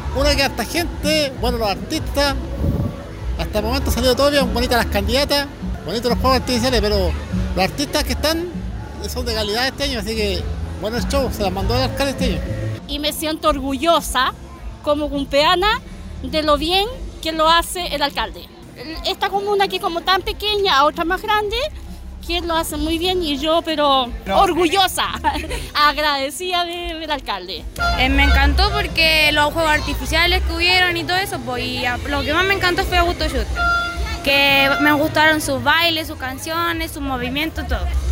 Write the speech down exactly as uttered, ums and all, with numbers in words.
Una que harta gente, bueno, los artistas, hasta el momento ha salido todo bien, bonitas las candidatas, bonitos los juegos artificiales, pero los artistas que están son de calidad este año, así que bueno el show, se las mandó al alcalde este año. Y me siento orgullosa como cumpeana de lo bien que lo hace el alcalde. Esta comuna que es como tan pequeña a otra más grande, que lo hace muy bien y yo, pero no. orgullosa, agradecida de, del alcalde. Eh, me encantó porque los juegos artificiales que hubieron y todo eso, pues, y lo que más me encantó fue Augusto Schuster, que me gustaron sus bailes, sus canciones, sus movimientos, todo.